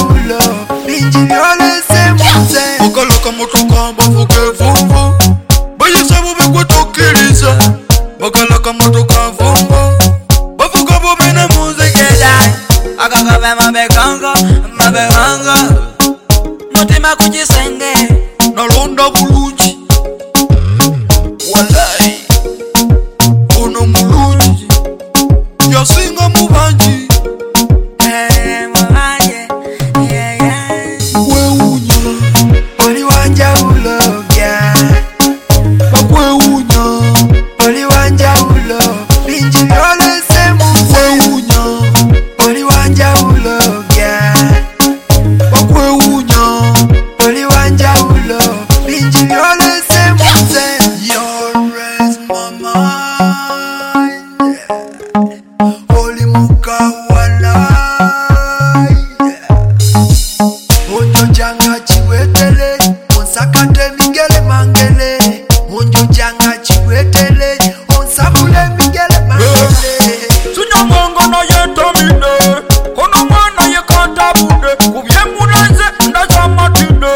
ulo binji vyole semuze Makalaka motoka bavuge vumbu Bayi sabu bigwe tokiriza Makalaka motoka vumbu Bavuga bubine muzikeda Akakave mabekanga Mutima kujisenge Nalonda bulungi Wallahi Ono mulungi Yasinga mubanji Mubanje Kwewunya Oli wanja ulogya Bakwewunya Oli wanja ulo binji vyole semuze Kwewunya Oli wanja ulogya Bakwewunya Oli wanja ulo binji vyole semuze You raise my mind Holy Mukawala Onjo janga chiwetele Onsakate mingele mangele Onjo janga chiwetele Onsabule mingele mangele Sunyamongo na yetamine Kono mwana yekata bude Kubye mulanze ndaja matine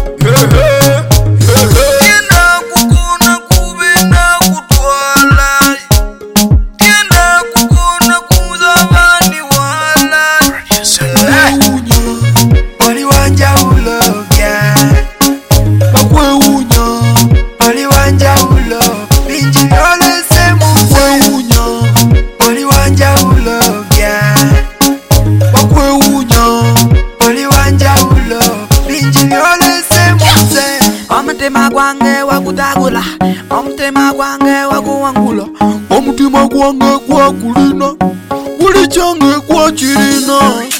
Kina kukuna kubina kutwala Kina kukuna kuzabani wala Kwewunya Oli wanja ulogya Bakwewunya Oli wanja ulo binji vyole semuze Kwewunya Oli wanja ulogya Bakwewunya Oli wanja ulo binji vyole semuze Omutima gwange wakutagula Omutima gwange wakuwangula Omutima gwange gwakulina Buli kyange gwakirina